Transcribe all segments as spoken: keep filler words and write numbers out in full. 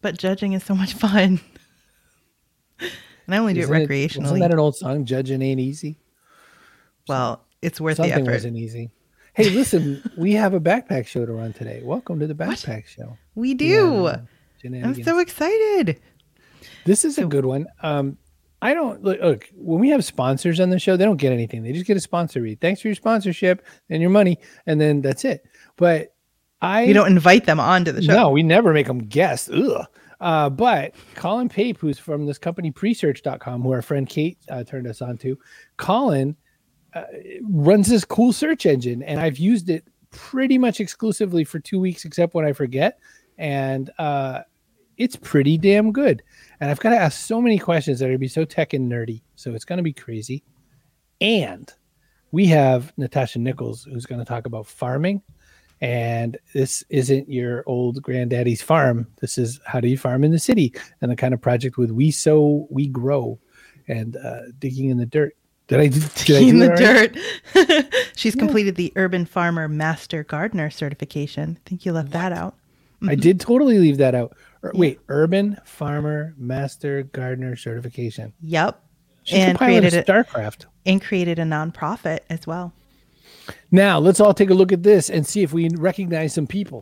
but judging is so much fun. And I only do Isn't it it, recreationally. wasn't that an old song? Judging ain't easy. Well, it's worth Something the effort. wasn't easy. Hey, listen, we have a backpack show to run today. Welcome to the backpack What? show. We do. Yeah, I'm so excited. This is So- a good one. Um, I don't look, look when we have sponsors on the show, they don't get anything. They just get a sponsor read. Thanks for your sponsorship and your money, and then that's it. But I We don't invite them onto the show. No, we never make them guests. Ugh. Uh, but Colin Pape, who's from this company presearch dot com, who our friend Kate uh, turned us on to, Colin uh, runs this cool search engine, and I've used it pretty much exclusively for two weeks, except when I forget. And uh, it's pretty damn good. And I've got to ask so many questions that are going to be so tech and nerdy. So it's going to be crazy. And we have Natasha Nichols, who's going to talk about farming. And this isn't your old granddaddy's farm. This is how do you farm in the city, and the kind of project with We Sow, We Grow, and uh, digging in the dirt. Did I, did I do in the right? dirt? She's Yeah. completed the Urban Farmer Master Gardener certification. I think you left that out. I did totally leave that out. Ur- Wait, Urban Farmer Master Gardener certification. Yep. She's and a pilot created of it StarCraft. and created a nonprofit as well. Now let's all take a look at this and see if we recognize some people.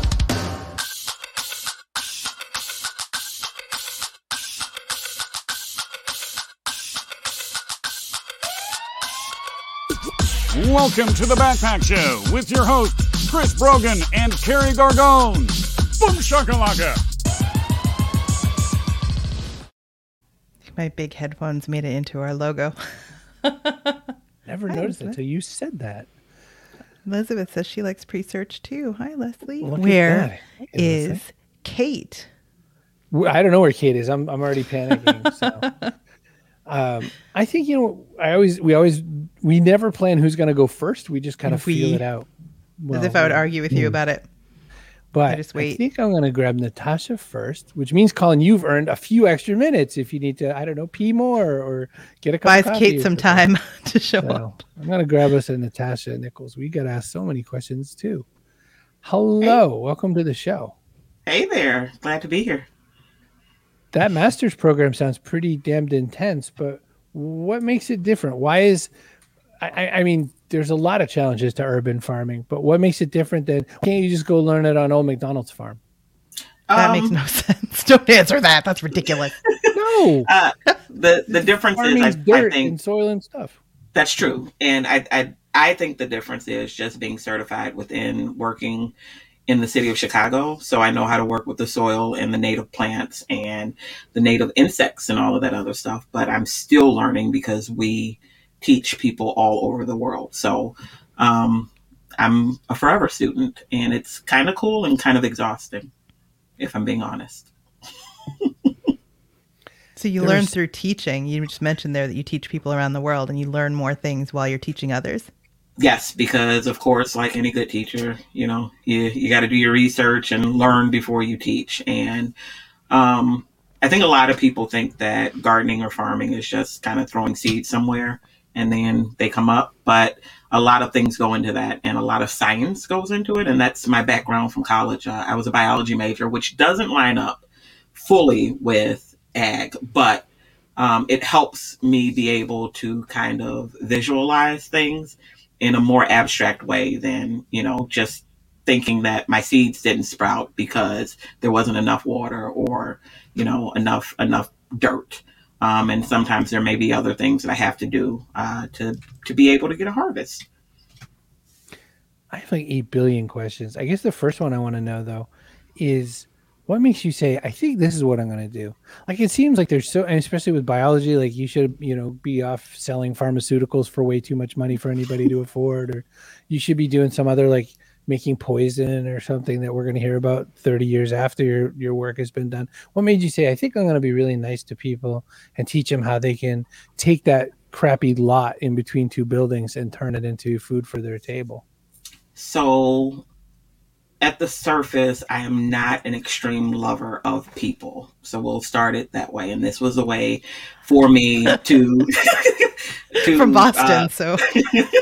Welcome to the Backpack Show with your hosts, Chris Brogan and Carrie Gargone. Boom shakalaka! My big headphones made it into our logo. Never Hi, noticed it Elizabeth. until you said that. Elizabeth says she likes pre-search too. Hi, Leslie. Look at Where that. Hey, is Leslie. Kate? Well, I don't know where Kate is. I'm I'm already panicking. So, um, I think you know. I always we always we never plan who's going to go first. We just kind of We- feel it out. As Well, if I would well, argue with you about it. But I just I wait. think I'm going to grab Natasha first, which means, Colin, you've earned a few extra minutes if you need to, I don't know, pee more or, or get a cup Buys of coffee. Kate or some something. time to show So, up. I'm going to grab us a Natasha Nichols. We got to ask so many questions too. Hello. Welcome to the show. Hey there. Glad to be here. That master's program sounds pretty damned intense, but what makes it different? Why is, I, I, I mean, there's a lot of challenges to urban farming, but what makes it different than, can't you just go learn it on Old McDonald's farm? That Um, makes no sense. Don't answer that. That's ridiculous. No. Uh, the the difference is, Farming's I, I dirt think and soil and stuff. that's true, and I, I I think the difference is just being certified within working in the city of Chicago. So I know how to work with the soil and the native plants and the native insects and all of that other stuff. But I'm still learning because we teach people all over the world. So um, I'm a forever student, and it's kind of cool and kind of exhausting, if I'm being honest. So you There's- learn through teaching. You just mentioned there that you teach people around the world and you learn more things while you're teaching others. Yes, because of course, like any good teacher, you know, you, you got to do your research and learn before you teach. And um, I think a lot of people think that gardening or farming is just kind of throwing seeds somewhere and then they come up. But a lot of things go into that and a lot of science goes into it. And that's my background from college. Uh, I was a biology major, which doesn't line up fully with ag, but um, it helps me be able to kind of visualize things in a more abstract way than, you know, just thinking that my seeds didn't sprout because there wasn't enough water or, you know, enough enough dirt. Um, and sometimes there may be other things that I have to do uh, to to be able to get a harvest. I have like eight billion questions. I guess the first one I want to know though is what makes you say, I think this is what I'm going to do? Like, it seems like there's so, and especially with biology, like you should, you know, be off selling pharmaceuticals for way too much money for anybody to afford, or you should be doing some other, like making poison or something that we're going to hear about thirty years after your, your work has been done. What made you say, I think I'm going to be really nice to people and teach them how they can take that crappy lot in between two buildings and turn it into food for their table? So at the surface, I am not an extreme lover of people. So we'll start it that way. And this was a way for me to... to From Boston, uh, so.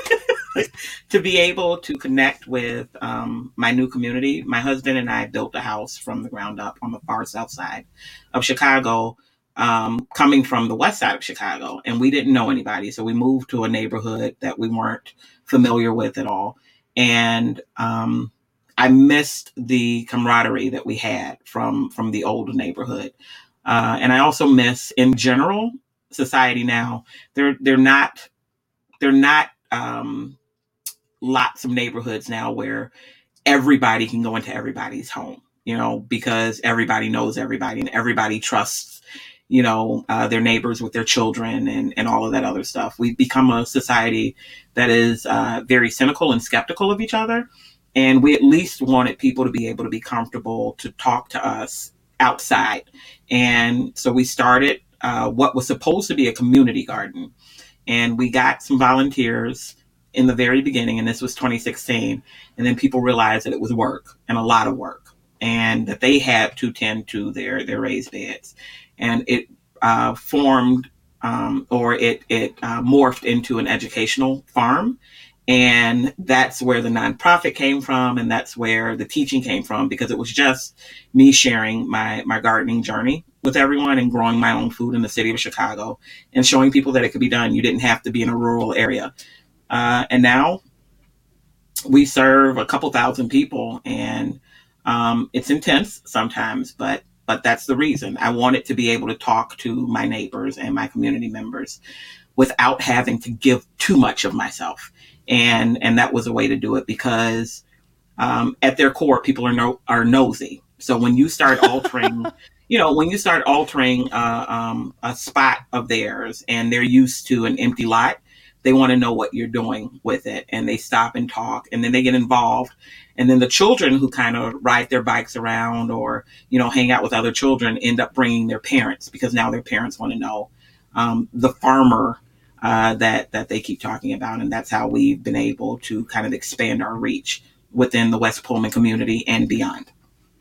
to be able to connect with um, my new community. My husband and I built a house from the ground up on the far south side of Chicago, um, coming from the west side of Chicago. And we didn't know anybody. So we moved to a neighborhood that we weren't familiar with at all. And um, I missed the camaraderie that we had from, from the old neighborhood. Uh, and I also miss, in general, society now. They're they're not they're not um, lots of neighborhoods now where everybody can go into everybody's home, you know, because everybody knows everybody and everybody trusts, you know, uh, their neighbors with their children and, and all of that other stuff. We've become a society that is uh, very cynical and skeptical of each other. And we at least wanted people to be able to be comfortable to talk to us outside. And so we started uh, what was supposed to be a community garden. And we got some volunteers in the very beginning, and this was twenty sixteen. And then people realized that it was work, and a lot of work, and that they had to tend to their, their raised beds. And it uh, formed um, or it, it uh, morphed into an educational farm. And that's where the nonprofit came from. And that's where the teaching came from, because it was just me sharing my, my gardening journey with everyone and growing my own food in the city of Chicago and showing people that it could be done. You didn't have to be in a rural area. Uh, and now we serve a couple thousand people, and um, it's intense sometimes, but but that's the reason. I wanted to be able to talk to my neighbors and my community members without having to give too much of myself. And and that was a way to do it, because um, at their core, people are no, are nosy. So when you start altering, you know, when you start altering uh, um, a spot of theirs and they're used to an empty lot, they want to know what you're doing with it. And they stop and talk, and then they get involved. And then the children who kind of ride their bikes around or, you know, hang out with other children end up bringing their parents, because now their parents want to know um, the farmer Uh, that that they keep talking about. And that's how we've been able to kind of expand our reach within the West Pullman community and beyond.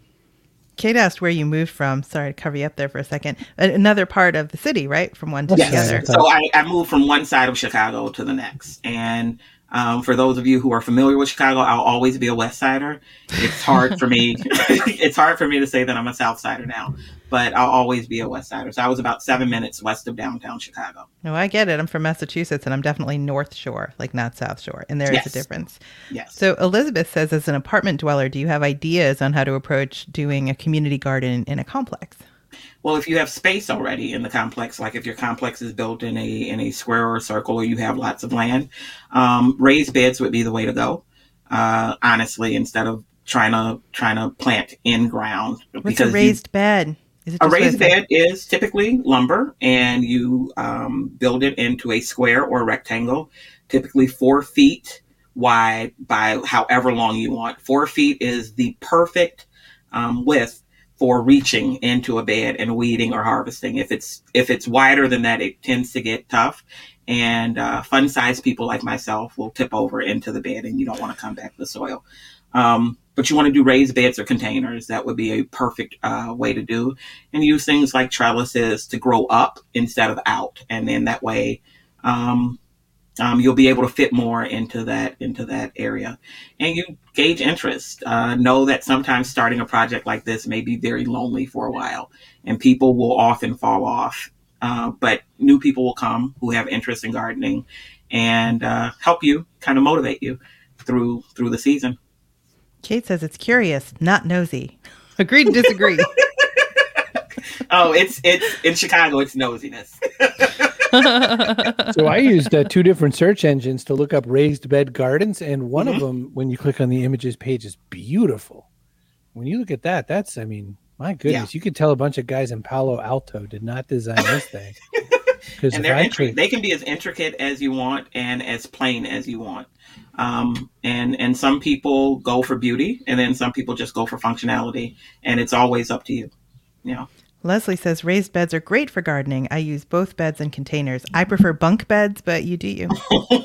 Kate asked where you moved from. Sorry to cover you up there for a second. Another part of the city, right? From one to Yes. the other. So I, I moved from one side of Chicago to the next. And um, for those of you who are familiar with Chicago, I'll always be a West Sider. It's hard for me. It's hard for me to say that I'm a South Sider now, but I'll always be a West Sider. So I was about seven minutes west of downtown Chicago. No, I get it. I'm from Massachusetts, and I'm definitely North Shore, like not South Shore. And there Yes. is a difference. Yes. So Elizabeth says, as an apartment dweller, do you have ideas on how to approach doing a community garden in a complex? Well, if you have space already in the complex, like if your complex is built in a in a square or a circle, or you have lots of land, um, raised beds would be the way to go. Uh, honestly, instead of trying to trying to plant in ground. What's a raised you, bed? Is it a just raised bed is typically lumber, and you um, build it into a square or a rectangle, typically four feet wide by however long you want. Four feet is the perfect um, width for reaching into a bed and weeding or harvesting. If it's if it's wider than that, it tends to get tough. And uh, fun-sized people like myself will tip over into the bed, and you don't want to come back to the soil. Um, but you want to do raised beds or containers. That would be a perfect uh, way to do. And use things like trellises to grow up instead of out. And then that way um, um, you'll be able to fit more into that into that area. And you gauge interest. Uh, know that sometimes starting a project like this may be very lonely for a while, and people will often fall off. Uh, but new people will come who have interest in gardening and uh, help you, kind of motivate you through through the season. Kate says it's curious, not nosy. Agree to disagree. Oh, it's it's in Chicago, it's nosiness. So I used uh, two different search engines to look up raised bed gardens, and one Mm-hmm. of them, when you click on the images page, is beautiful. When you look at that, that's, I mean, my goodness, Yeah. you could tell a bunch of guys in Palo Alto did not design this thing. And they're intri- they can be as intricate as you want and as plain as you want. Um, and and some people go for beauty, and then some people just go for functionality, and it's always up to you. You know. Leslie says raised beds are great for gardening. I use both beds and containers. I prefer bunk beds, but you do you.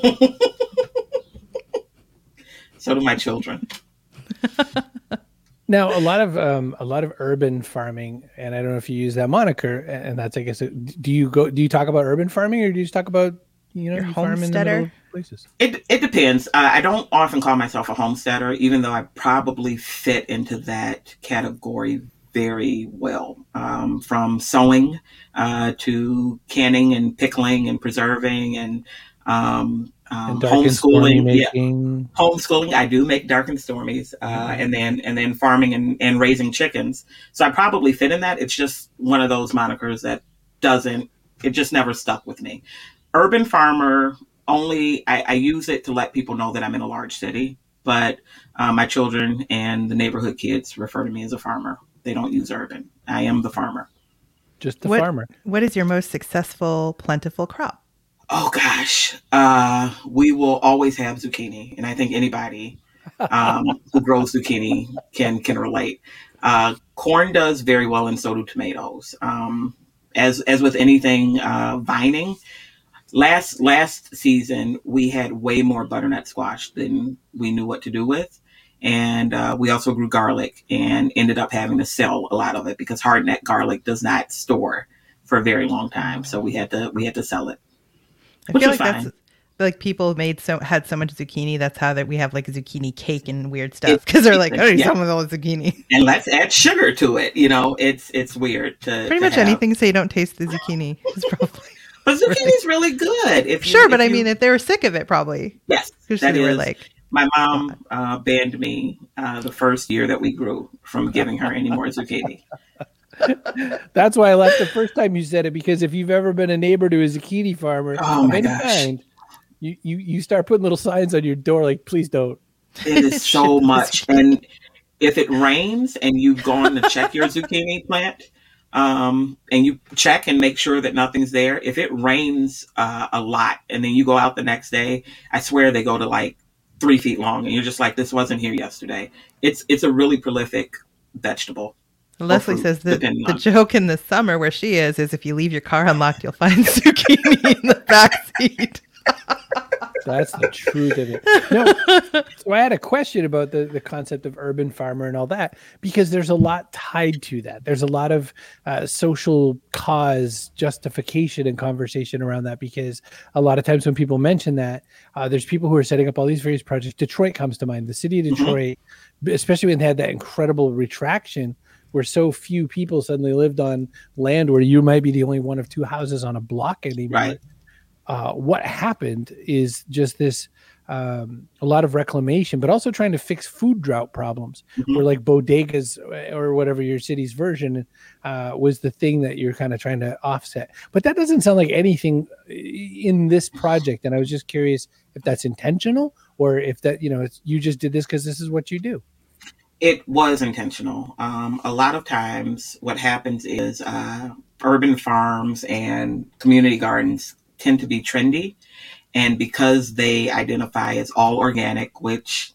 So do my children. Now, a lot of um, a lot of urban farming, and I don't know if you use that moniker, and that's, I guess, do you go? Do you talk about urban farming, or do you just talk about you know, You're you farm in the middle of places. It it depends. Uh, I don't often call myself a homesteader, even though I probably fit into that category very well. Um, from sowing uh, to canning and pickling and preserving and um, um, And dark and stormy homeschooling. Yeah, making. homeschooling. I do make dark and stormies, uh, Mhm. and then and then farming and, and raising chickens. So I probably fit in that. It's just one of those monikers that doesn't. It just never stuck with me. Urban farmer only. I, I use it to let people know that I'm in a large city, but uh, my children and the neighborhood kids refer to me as a farmer. They don't use urban. I am the farmer. Just the what, farmer. What is your most successful, plentiful crop? Oh gosh, uh, we will always have zucchini, and I think anybody um, who grows zucchini can can relate. Uh, corn does very well, and so do tomatoes. Um, as as with anything uh, vining, last last season we had way more butternut squash than we knew what to do with, and uh, we also grew garlic and ended up having to sell a lot of it because hardneck garlic does not store for a very long time, so we had to we had to sell it. I Which feel is like fine. that's like people made so had so much zucchini. That's how that we have like zucchini cake and weird stuff because they're like, oh, Yeah. some of all zucchini. And let's add sugar to it. You know, it's it's weird to Pretty to much have. anything so you don't taste the zucchini is probably But zucchini's really good. If you, sure. if But I you- mean, if they were sick of it, probably yes, because that they were is. like, My mom uh, banned me uh, the first year that we grew from giving her any more zucchini. That's why I laughed the first time you said it, because if you've ever been a neighbor to a zucchini farmer Oh of my any gosh. kind, you, you you start putting little signs on your door like, please don't. It is so Shit, much. And if it rains and you've gone to check your zucchini plant, um, and you check and make sure that nothing's there, if it rains uh, a lot and then you go out the next day, I swear they go to like three feet long, and you're just like, this wasn't here yesterday. It's it's a really prolific vegetable. Leslie fruit, says that depending the on- joke in the summer where she is is if you leave your car unlocked, you'll find zucchini in the back seat. That's the truth of it. No. So I had a question about the, the concept of urban farmer and all that, because there's a lot tied to that. There's a lot of uh, social cause justification and conversation around that, because a lot of times when people mention that, uh, there's people who are setting up all these various projects. Detroit comes to mind. The city of Detroit, especially when they had that incredible retraction where so few people suddenly lived on land where you might be the only one of two houses on a block anymore. Right. Uh, what happened is just this um, a lot of reclamation, but also trying to fix food drought problems, Mhm. where like bodegas or whatever your city's version uh, was the thing that you're kind of trying to offset. But that doesn't sound like anything in this project. And I was just curious if that's intentional or if that, you know, it's, you just did this because this is what you do. It was intentional. Um, a lot of times what happens is uh, urban farms and community gardens tend to be trendy. And because they identify as all organic, which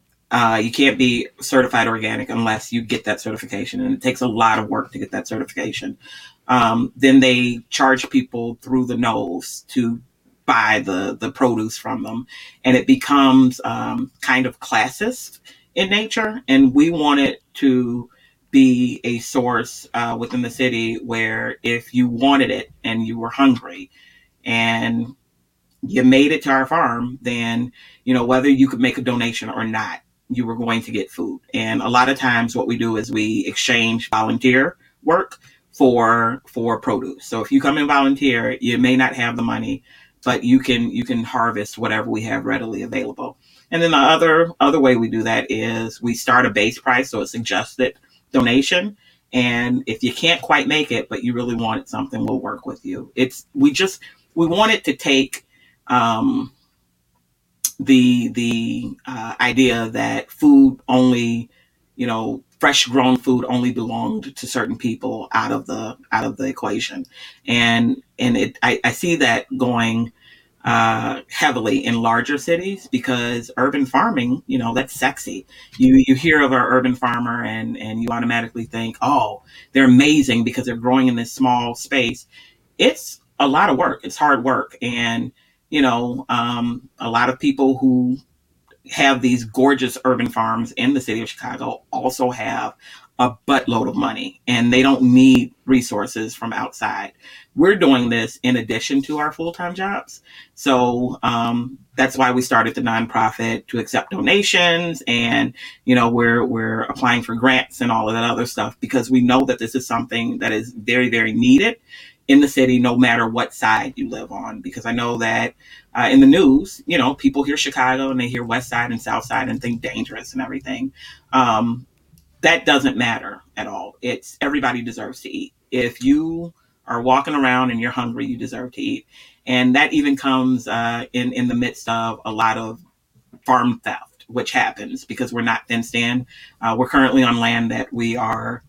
uh, you can't be certified organic unless you get that certification, and it takes a lot of work to get that certification, um, then they charge people through the nose to buy the, the produce from them. And it becomes um, kind of classist in nature. And we wanted to be a source uh, within the city where if you wanted it and you were hungry and you made it to our farm, then, you know, whether you could make a donation or not, you were going to get food. And a lot of times what we do is we exchange volunteer work for for produce. So if you come and volunteer, you may not have the money, but you can you can harvest whatever we have readily available. And then the other other way we do that is we start a base price, so a suggested donation. And if you can't quite make it, but you really wanted something, we'll work with you. It's we just we wanted to take um, the the uh, idea that food only, you know, fresh grown food only belonged to certain people out of the out of the equation, and and it I, I see that going uh, heavily in larger cities because urban farming, you know, that's sexy. You you hear of our urban farmer and and you automatically think, oh, they're amazing because they're growing in this small space. It's a lot of work. It's hard work, and you know, um, a lot of people who have these gorgeous urban farms in the city of Chicago also have a buttload of money and they don't need resources from outside. We're doing this in addition to our full-time jobs. So um, that's why we started the nonprofit, to accept donations, and, you know, we're, we're applying for grants and all of that other stuff, because we know that this is something that is very, very needed in the city, no matter what side you live on. Because I know that uh, in the news, you know, people hear Chicago and they hear West Side and South Side and think dangerous and everything. Um, that doesn't matter at all. It's everybody deserves to eat. If you are walking around and you're hungry, you deserve to eat. And that even comes uh, in, in the midst of a lot of farm theft, which happens because we're not fenced in. Uh, we're currently on land that we are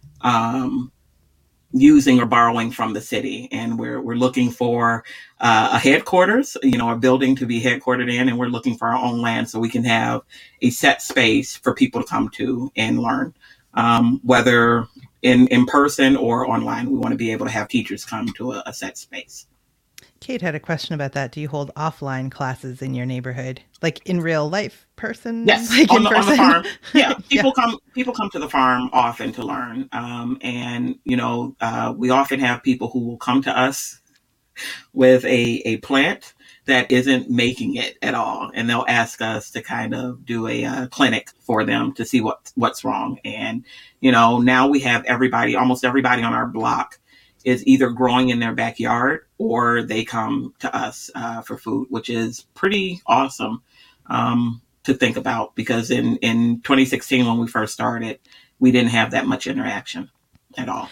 um, using or borrowing from the city. And we're we're looking for uh, a headquarters, you know, a building to be headquartered in. And we're looking for our own land so we can have a set space for people to come to and learn, um, whether in, in person or online. We want to be able to have teachers come to a, a set space. Kate had a question about that. Do you hold offline classes in your neighborhood, like in real life person? Yes, like on, in the, person? on the farm. Yeah, people yeah. come. People come to the farm often to learn, um, and you know, uh, we often have people who will come to us with a a plant that isn't making it at all, and they'll ask us to kind of do a uh, clinic for them to see what what's wrong. And you know, now we have everybody, almost everybody on our block is either growing in their backyard or they come to us uh, for food, which is pretty awesome um, to think about, because in, in twenty sixteen, when we first started, we didn't have that much interaction at all.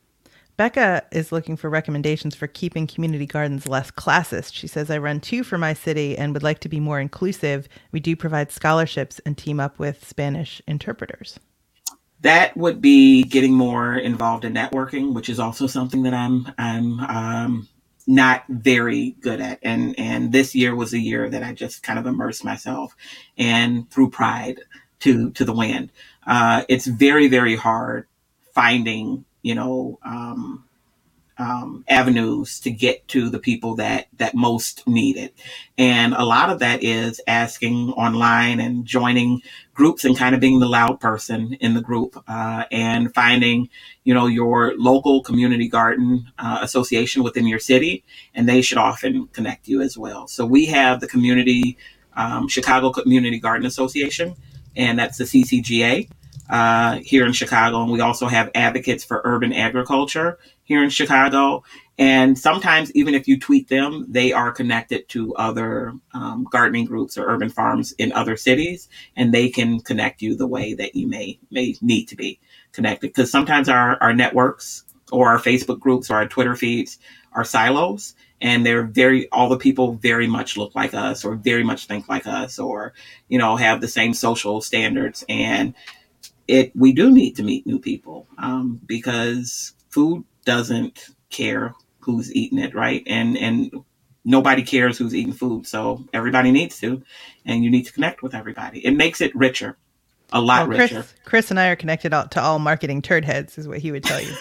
Becca is looking for recommendations for keeping community gardens less classist. She says, I run two for my city and would like to be more inclusive. We do provide scholarships and team up with Spanish interpreters. That would be getting more involved in networking, which is also something that I'm I'm um, not very good at. And and this year was a year that I just kind of immersed myself and threw pride to to the wind. Uh, it's very, very hard finding, you know, um, um, avenues to get to the people that that most need it. And a lot of that is asking online and joining groups and kind of being the loud person in the group, uh, and finding, you know, your local community garden uh, association within your city, and they should often connect you as well. So we have the community, um, Chicago Community Garden Association, and that's the C C G A uh, here in Chicago. And we also have advocates for urban agriculture here in Chicago. And sometimes even if you tweet them, they are connected to other um, gardening groups or urban farms in other cities, and they can connect you the way that you may may need to be connected. Because sometimes our, our networks or our Facebook groups or our Twitter feeds are silos, and they're very, all the people very much look like us or very much think like us, or, you know, have the same social standards. And it we do need to meet new people um, because food doesn't care who's eating it, right? And and nobody cares who's eating food, so everybody needs to, and you need to connect with everybody. It makes it richer, a lot well, Chris, richer. Chris and I are connected all, to all marketing turd heads, is what he would tell you.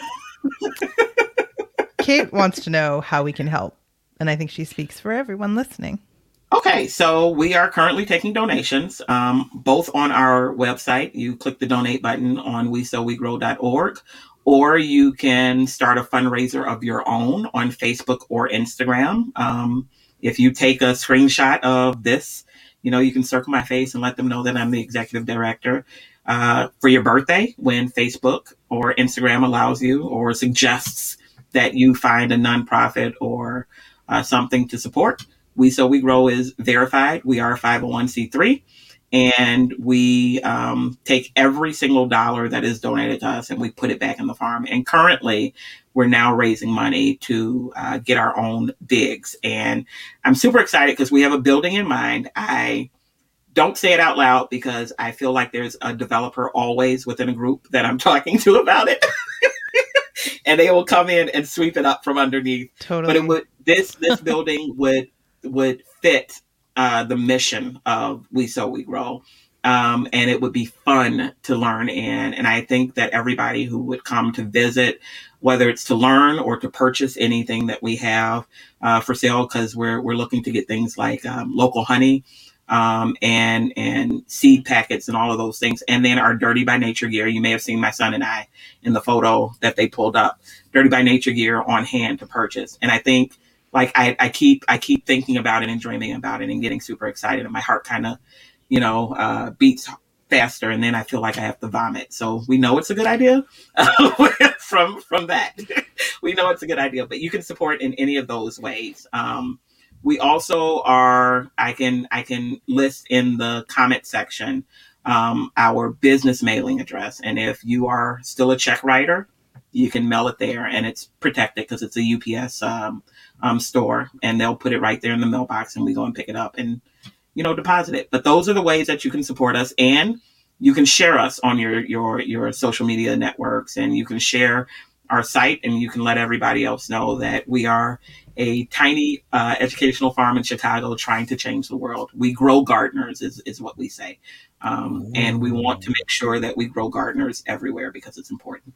Kate wants to know how we can help, and I think she speaks for everyone listening. Okay, so we are currently taking donations, um, both on our website. You click the donate button on we sow we grow dot org, or you can start a fundraiser of your own on Facebook or Instagram. Um, if you take a screenshot of this, you know, you can circle my face and let them know that I'm the executive director uh, for your birthday, when Facebook or Instagram allows you or suggests that you find a nonprofit or uh, something to support. We Sow We Grow is verified. We are a five oh one c three, and we um, take every single dollar that is donated to us and we put it back in the farm. And currently, we're now raising money to uh, get our own digs. And I'm super excited because we have a building in mind. I don't say it out loud because I feel like there's a developer always within a group that I'm talking to about it. And they will come in and sweep it up from underneath. Totally. But it would this this building would would fit uh, the mission of We Sow We Grow. Um, and it would be fun to learn in. And I think that everybody who would come to visit, whether it's to learn or to purchase anything that we have uh, for sale, because we're we're looking to get things like um, local honey um, and and seed packets and all of those things. And then our Dirty by Nature gear. You may have seen my son and I in the photo that they pulled up. Dirty by Nature gear on hand to purchase. And I think like I, I keep I keep thinking about it and dreaming about it and getting super excited. And my heart kind of, you know, uh, beats faster. And then I feel like I have to vomit. So we know it's a good idea from from that. We know it's a good idea. But you can support in any of those ways. Um, We also are, I can I can list in the comment section um, our business mailing address. And if you are still a check writer, you can mail it there and it's protected because it's a U P S um, um, store and they'll put it right there in the mailbox and we go and pick it up and, you know, deposit it. But those are the ways that you can support us, and you can share us on your, your, your social media networks, and you can share our site, and you can let everybody else know that we are a tiny uh, educational farm in Chicago trying to change the world. We grow gardeners is, is what we say. Um, and we want to make sure that we grow gardeners everywhere because it's important.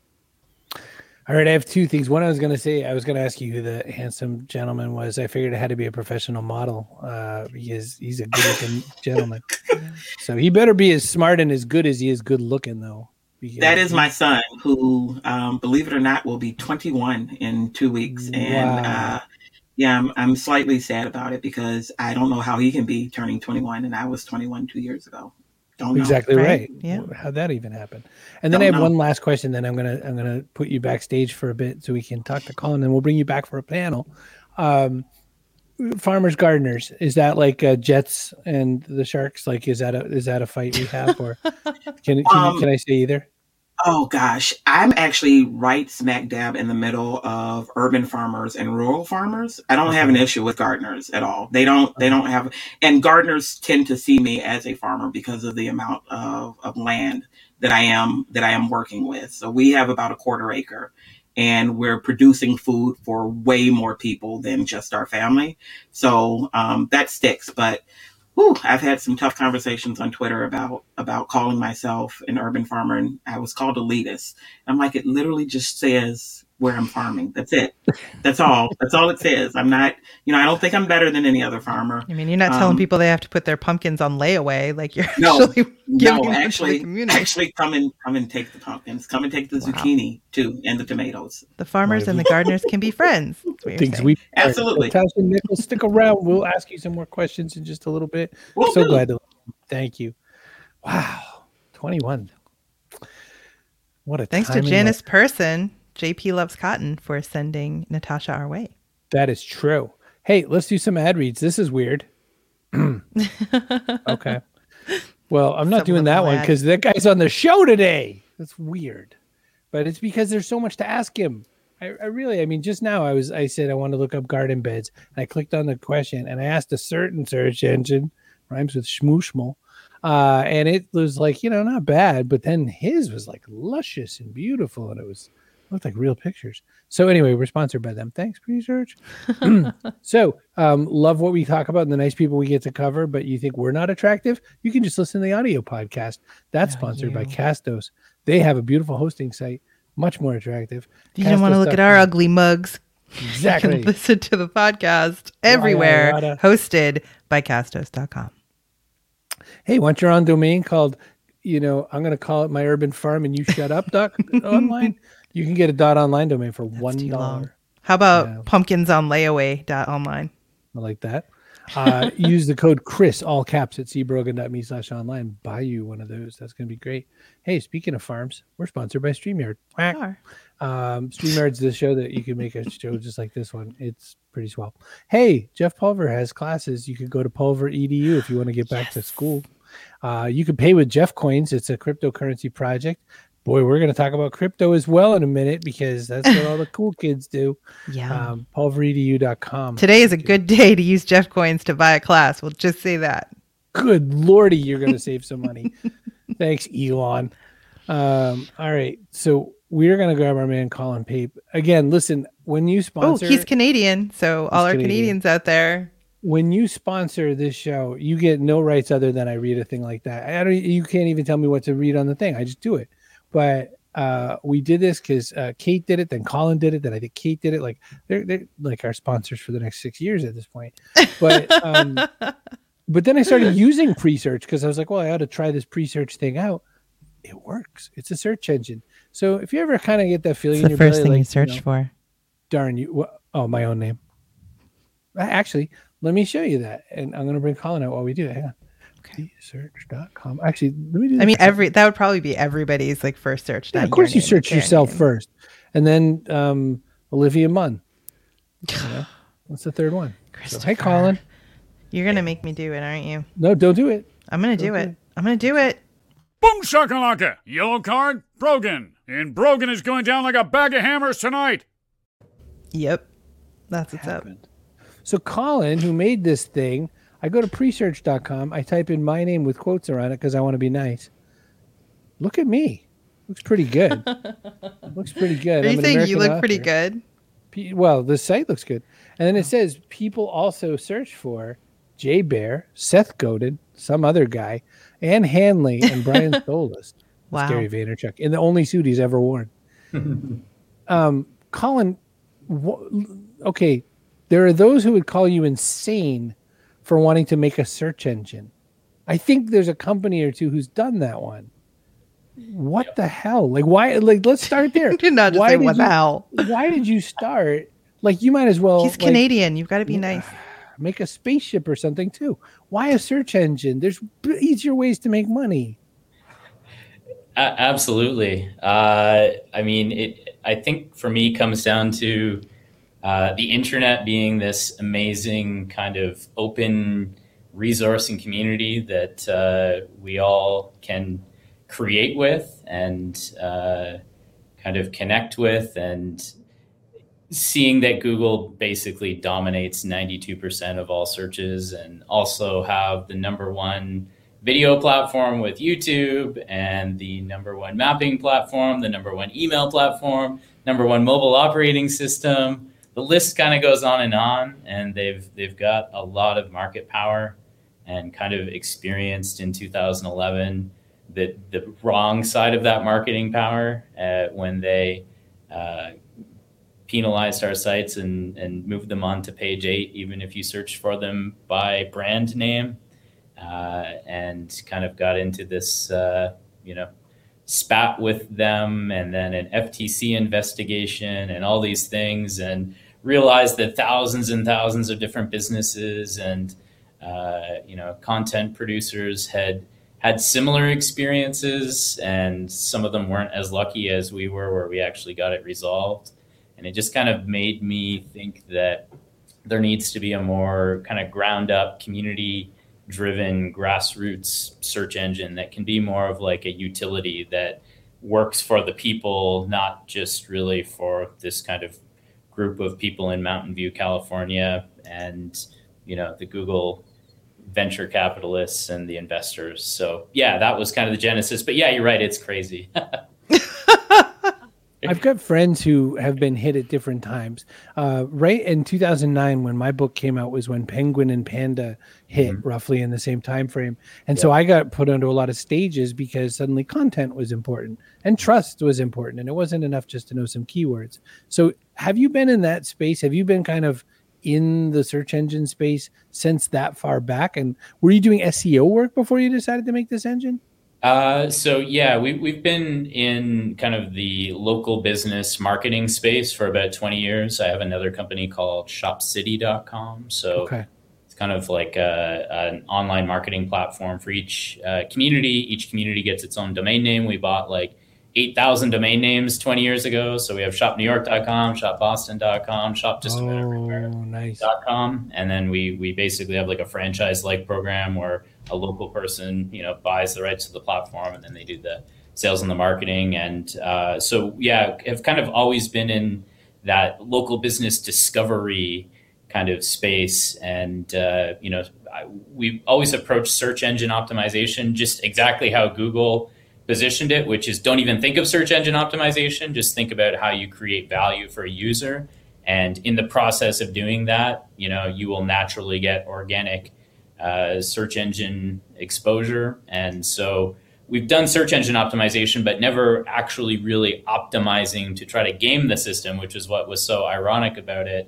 All right, I have two things. One, I was going to say, I was going to ask you who the handsome gentleman was. I figured it had to be a professional model uh, because he's a good-looking gentleman. So he better be as smart and as good as he is good-looking, though. That is my son, who, um, believe it or not, will be twenty-one in two weeks. And Wow. uh, yeah, I'm, I'm slightly sad about it because I don't know how he can be turning twenty-one, and I was twenty-one two years ago. Don't know. Exactly Right, right. yeah. How'd that even happen? And then Don't I have know. one last question. Then I'm gonna I'm gonna put you backstage for a bit so we can talk to Colin, and we'll bring you back for a panel. Um, farmers gardeners, is that like uh, Jets and the Sharks? Like, is that a is that a fight we have, or can can, Um, can I say either? Oh gosh, I'm actually right smack dab in the middle of urban farmers and rural farmers. I don't have an issue with gardeners at all. They don't, they don't have, and gardeners tend to see me as a farmer because of the amount of, of land that I am, that I am working with. So we have about a quarter acre and we're producing food for way more people than just our family. So um, that sticks, but Whew, I've had some tough conversations on Twitter about about calling myself an urban farmer, and I was called elitist. I'm like, it literally just says where I'm farming. That's it. That's all. That's all it says. I'm not, you know, I don't think I'm better than any other farmer. I mean, you're not telling Um, people they have to put their pumpkins on layaway. Like you're No, actually giving no, them to the actually, community. actually, come and come and take the pumpkins. Come and take the Wow. zucchini too, and the tomatoes. The farmers and the gardeners can be friends. That's what you're Things saying. we Absolutely. Natasha Nichols, stick around. We'll ask you some more questions in just a little bit. Will so do. glad to thank you. Wow, twenty-one. What a Thanks to time in Janice Person, J P Loves Cotton, for sending Natasha our way. life. That is true. Hey, let's do some ad reads. This is weird. Okay. Well, I'm not doing that Subliminal one ad. because that guy's on the show today. That's weird. But it's because there's so much to ask him. I, I really, I mean, just now I was, I said I want to look up garden beds, and I clicked on the question, and I asked a certain search engine, rhymes with schmooshmal, uh, and it was like, you know, not bad. But then his was like luscious and beautiful, and it was looked like real pictures. So anyway, we're sponsored by them. Thanks, Research. So um, love what we talk about and the nice people we get to cover, but you think we're not attractive? You can just listen to the audio podcast. That's Oh, sponsored by you. Castos. They have a beautiful hosting site, much more attractive. If you don't want to look at our ugly mugs, you Exactly. can listen to the podcast everywhere, yada. hosted by castos dot com. Hey, once you're on domain called, you know, I'm going to call it my urban farm and you shut up dot online, you can get a dot online domain for one Too long. dollar. How about Yeah. pumpkins on layaway dot online? I like that. Uh, use the code Chris, all caps, at cbrogan dot me slash online. Buy you one of those. That's going to be great. Hey, speaking of farms, we're sponsored by StreamYard. Quack. Sure. Um, StreamYard's the show that you can make a show just like this one. It's pretty swell. Hey, Jeff Pulver has classes. You could go to Pulver E D U if you want to get back to school. Uh, you can pay with Jeff Coins. It's a cryptocurrency project. Boy, we're going to talk about crypto as well in a minute because that's what all the cool kids do. Yeah. Um, pulver e d u dot com. Today is a good day to use Jeff Coins to buy a class. We'll just say that. Good lordy, you're going to save some money. Thanks, Elon. Um, all right, so we're going to grab our man Colin Pape again. Listen, when you Oh, sponsor, he's Canadian. So all our Canadian. Canadians out there. when you sponsor this show, you get no rights other than I read a thing like that. I don't. You can't even tell me what to read on the thing. I just do it. But uh, we did this because uh, Kate did it, then Colin did it, then I think Kate did it. Like they're they're like our sponsors for the next six years at this point. But um, But then I started using Presearch because I was like, well, I ought to try this Presearch thing out. It works. It's a search engine. So if you ever kind of get that feeling It's in the your first belly, thing like, you search you know, for. darn you. What? Oh, my own name. Actually, let me show you that. And I'm going to bring Colin out while we do it. Hang on. Okay. Presearch dot com. Actually, let me do that. I mean, for a every that would probably be everybody's like first search. Yeah, not of course your you name, search but their yourself name. first. And then um, Olivia Munn. You know? What's the third one? So, hey, Colin. You're gonna make me do it, aren't you? No, don't do it. I'm gonna do Don't it. do it. I'm gonna do it. Boom shakalaka. Yellow card, Brogan. And Brogan is going down like a bag of hammers tonight. Yep, that's what's up. Happened. So Colin, who made this thing, I go to presearch dot com. I type in my name with quotes around it because I want to be nice. Look at me. Looks pretty good. Looks pretty good. Are I'm you an saying American you look author. pretty good? P- Well, the site looks good. And then it says people also search for Jay Bear, Seth Godin, some other guy, Ann Hanley, and Brian Solis. Wow. Gary Vaynerchuk in the only suit he's ever worn. um, Colin, wh- okay, there are those who would call you insane for wanting to make a search engine. I think there's a company or two who's done that one. What the hell? Like, why? Like, let's start there. You did not just why say did what you, the hell. Why did you start? Like, you might as well. He's like, Canadian. You've got to be nice. make a spaceship or something too. Why a search engine? There's b- easier ways to make money. A- absolutely. Uh, I mean, it. I think for me comes down to uh, the internet being this amazing kind of open resource and community that uh, we all can create with and uh, kind of connect with, and seeing that Google basically dominates ninety-two percent of all searches, and also have the number one video platform with YouTube, and the number one mapping platform, the number one email platform, number one mobile operating system. The list kind of goes on and on, and they've they've got a lot of market power, and kind of experienced in two thousand eleven the the wrong side of that marketing power uh, when they uh, penalized our sites and, and moved them on to page eight, even if you search for them by brand name, uh, and kind of got into this, uh, you know, spat with them, and then an F T C investigation and all these things, and realized that thousands and thousands of different businesses and, uh, you know, content producers had had similar experiences, and some of them weren't as lucky as we were, where we actually got it resolved. And it just kind of made me think that there needs to be a more kind of ground up, community driven, grassroots search engine that can be more of like a utility that works for the people, not just really for this kind of group of people in Mountain View, California, and, you know, the Google venture capitalists and the investors. So yeah, that was kind of the genesis. But yeah, you're right. It's crazy. I've got friends who have been hit at different times. Uh, right in two thousand nine, when my book came out, was when Penguin and Panda hit mm-hmm. roughly in the same time frame. And yeah. so I got put onto a lot of stages because suddenly content was important and trust was important. And it wasn't enough just to know some keywords. So have you been in that space? Have you been kind of in the search engine space since that far back? And were you doing S E O work before you decided to make this engine? Uh, so yeah, we, we've been in kind of the local business marketing space for about twenty years. I have another company called shop city dot com. So okay. It's kind of like a, an online marketing platform for each uh, community. Each community gets its own domain name. We bought like eight thousand domain names twenty years ago. So we have shop new york dot com, shop boston dot com, shop just about everywhere dot com. And then we, we basically have like a franchise-like program where a local person, you know, buys the rights to the platform, and then they do the sales and the marketing. And uh, so, yeah, have kind of always been in that local business discovery kind of space. And, uh, you know, I, we always approach search engine optimization just exactly how Google positioned it, which is don't even think of search engine optimization, just think about how you create value for a user. And in the process of doing that, you know, you will naturally get organic uh, search engine exposure. And so we've done search engine optimization, but never actually really optimizing to try to game the system, which is what was so ironic about it.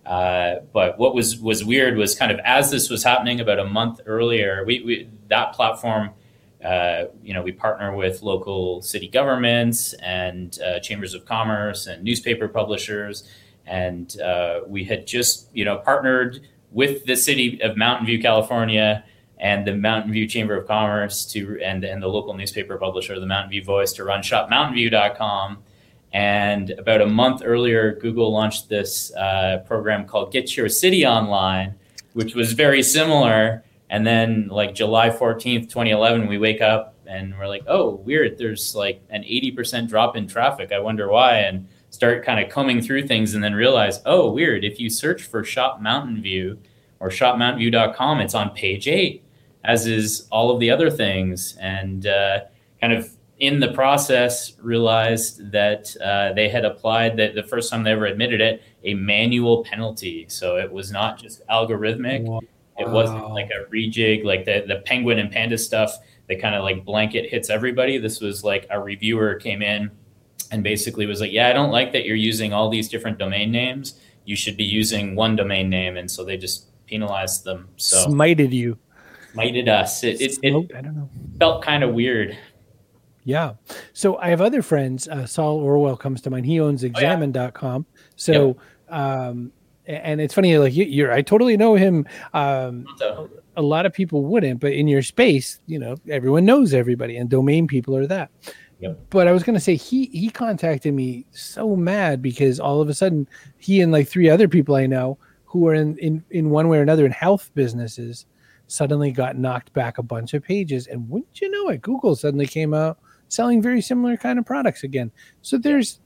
Uh, but what was, was weird was kind of as this was happening about a month earlier, we, we that platform, uh, you know, we partner with local city governments and uh, chambers of commerce and newspaper publishers. And uh, we had just, you know, partnered with the city of Mountain View, California, and the Mountain View Chamber of Commerce to and, and the local newspaper publisher, the Mountain View Voice, to run shop mountain view dot com. And about a month earlier, Google launched this uh, program called Get Your City Online, which was very similar. And then like July fourteenth, twenty eleven, we wake up and we're like, oh, weird. There's like an eighty percent drop in traffic. I wonder why. And start kind of combing through things and then realize, oh, weird. If you search for Shop Mountain View or shop mountain view dot com, it's on page eight, as is all of the other things. And uh, kind of in the process realized that uh, they had applied, that the first time they ever admitted it, a manual penalty. So it was not just algorithmic. Wow. It wasn't like a rejig, like the, the penguin and panda stuff that kind of like blanket hits everybody. This was like a reviewer came in and basically was like, yeah, I don't like that you're using all these different domain names. You should be using one domain name. And so they just penalized them. So smited you. Smited us. It, it, it I don't know. Felt kind of weird. Yeah. So I have other friends. Uh, Saul Orwell comes to mind. He owns examine dot com. So, yep. um, and it's funny, like you, you're, I totally know him. Um, so. A lot of people wouldn't, but in your space, you know, everyone knows everybody, and domain people are that. Yep. But I was going to say, he, he contacted me so mad because all of a sudden he and like three other people I know who are in, in, in one way or another in health businesses suddenly got knocked back a bunch of pages. And wouldn't you know it, Google suddenly came out selling very similar kind of products again. So there's,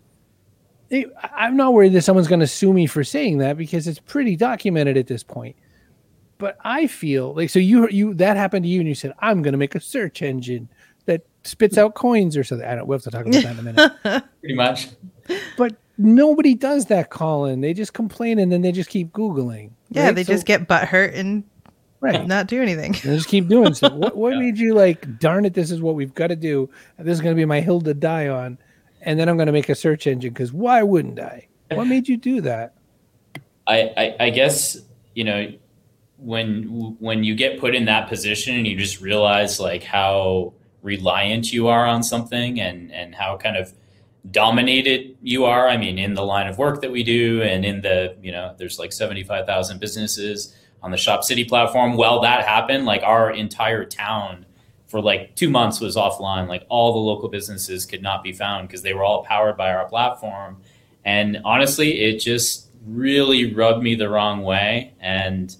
I'm not worried that someone's going to sue me for saying that because it's pretty documented at this point. But I feel like, so you, you, that happened to you and you said, I'm going to make a search engine that spits out coins or something. I don't, we'll have to talk about that in a minute. Pretty much. But nobody does that, Colin. They just complain and then they just keep Googling. Yeah. Right? They so, just get butthurt and right. not do anything. They just keep doing stuff. What, what yeah. made you like, darn it, this is what we've got to do. This is going to be my hill to die on. And then I'm going to make a search engine because why wouldn't I? What made you do that? I, I, I guess, you know, when when you get put in that position and you just realize like how reliant you are on something and, and how kind of dominated you are. I mean, in the line of work that we do and in the, you know, there's like seventy-five thousand businesses on the Shop City platform. Well, that happened, like our entire town for like two months was offline. Like all the local businesses could not be found because they were all powered by our platform. And honestly, it just really rubbed me the wrong way. And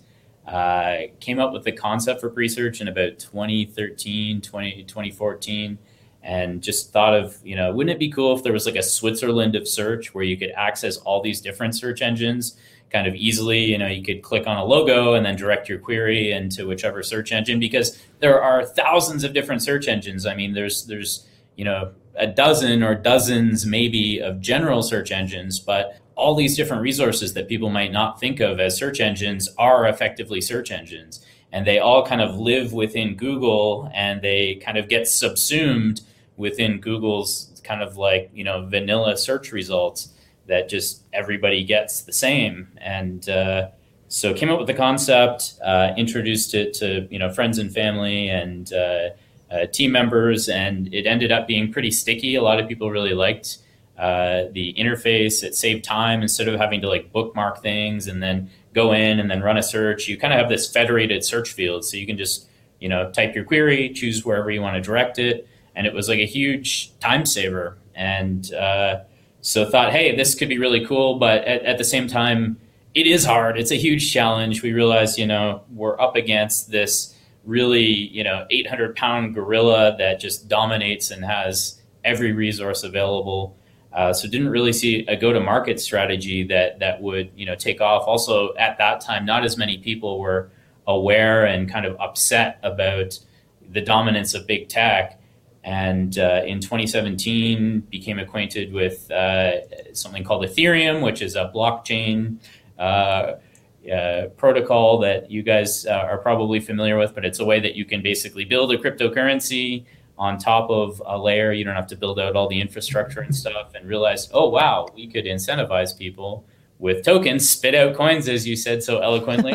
uh, came up with the concept for Presearch in about twenty thirteen, twenty, twenty fourteen. And just thought of, you know, wouldn't it be cool if there was like a Switzerland of search where you could access all these different search engines kind of easily? You know, you could click on a logo and then direct your query into whichever search engine, because there are thousands of different search engines. I mean, there's, there's, you know, a dozen or dozens maybe of general search engines, but all these different resources that people might not think of as search engines are effectively search engines. And they all kind of live within Google and they kind of get subsumed within Google's kind of like, you know, vanilla search results that just everybody gets the same. And uh, so came up with the concept, uh, introduced it to, you know, friends and family and uh, uh, team members, and it ended up being pretty sticky. A lot of people really liked uh, the interface. It saved time instead of having to like bookmark things and then go in and then run a search. You kind of have this federated search field. So you can just, you know, type your query, choose wherever you want to direct it. And it was like a huge time saver. And uh, so thought, hey, this could be really cool. But at, at the same time, it is hard. It's a huge challenge. We realized, you know, we're up against this really, you know, eight hundred pound gorilla that just dominates and has every resource available. Uh, so didn't really see a go-to-market strategy that that would, you know, take off. Also, at that time, not as many people were aware and kind of upset about the dominance of big tech. And uh, in twenty seventeen, became acquainted with uh, something called Ethereum, which is a blockchain uh, uh, protocol that you guys uh, are probably familiar with. But it's a way that you can basically build a cryptocurrency on top of a layer. You don't have to build out all the infrastructure and stuff, and realized, oh, wow, we could incentivize people with tokens, spit out coins, as you said so eloquently.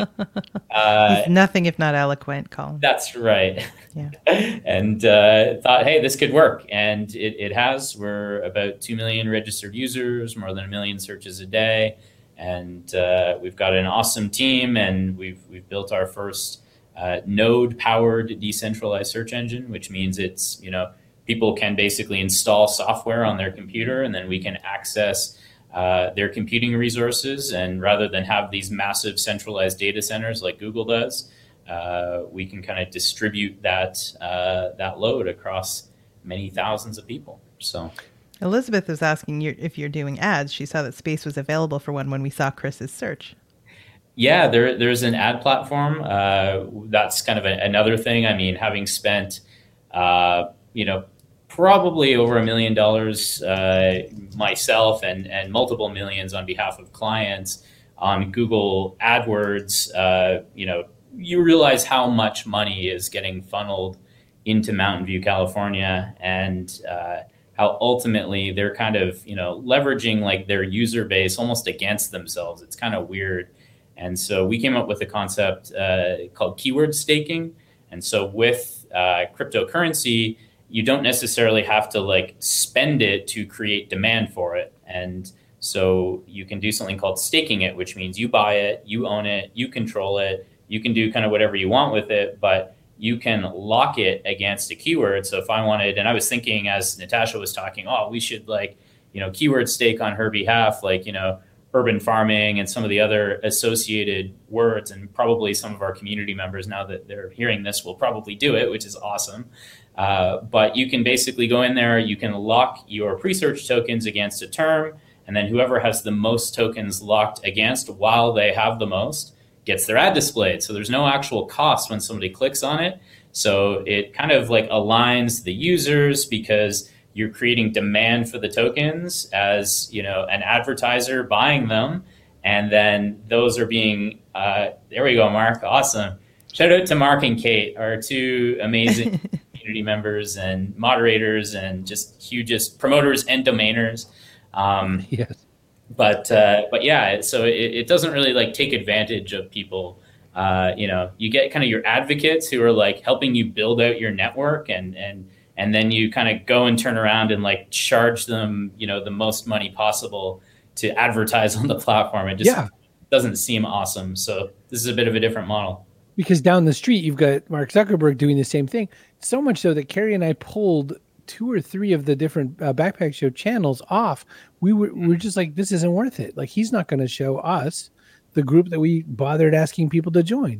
Uh, He's nothing if not eloquent, Colin. That's right. Yeah. And uh, thought, hey, this could work. And it, it has. We're about two million registered users, more than a million searches a day. And uh, we've got an awesome team, and we've we've built our first uh, node-powered decentralized search engine, which means it's, you know, people can basically install software on their computer, and then we can access uh, their computing resources. And rather than have these massive centralized data centers like Google does, uh, we can kind of distribute that uh, that load across many thousands of people. So Elizabeth was asking you if you're doing ads. She saw that space was available for one when we saw Chris's search. Yeah, there, there's an ad platform. Uh, that's kind of a, another thing. I mean, having spent, uh, you know, probably over a million dollars uh, myself and, and multiple millions on behalf of clients on Google AdWords, uh, you know, you realize how much money is getting funneled into Mountain View, California, and uh, how ultimately they're kind of, you know, leveraging like their user base almost against themselves. It's kind of weird. And so we came up with a concept uh, called keyword staking. And so with uh, cryptocurrency, you don't necessarily have to like spend it to create demand for it. And so you can do something called staking it, which means you buy it, you own it, you control it, you can do kind of whatever you want with it, but you can lock it against a keyword. So if I wanted, and I was thinking as Natasha was talking, oh, we should like, you know, keyword stake on her behalf, like, you know, urban farming and some of the other associated words, and probably some of our community members, now that they're hearing this, will probably do it, which is awesome. Uh, but you can basically go in there, you can lock your pre-search tokens against a term, and then whoever has the most tokens locked against while they have the most gets their ad displayed. So there's no actual cost when somebody clicks on it. So it kind of like aligns the users, because you're creating demand for the tokens as, you know, an advertiser buying them. And then those are being, uh, there we go, Mark. Awesome. Shout out to Mark and Kate, our two amazing community members and moderators and just hugest promoters and domainers. Um, yes. But, uh, but yeah, so it, it doesn't really like take advantage of people. Uh, you know, you get kind of your advocates who are like helping you build out your network, and, and, and then you kind of go and turn around and like charge them, you know, the most money possible to advertise on the platform. It just yeah. doesn't seem awesome. So this is a bit of a different model. Because down the street, you've got Mark Zuckerberg doing the same thing. So much so that Carrie and I pulled two or three of the different uh, Backpack Show channels off. We were, we were just like, this isn't worth it. Like, he's not going to show us the group that we bothered asking people to join.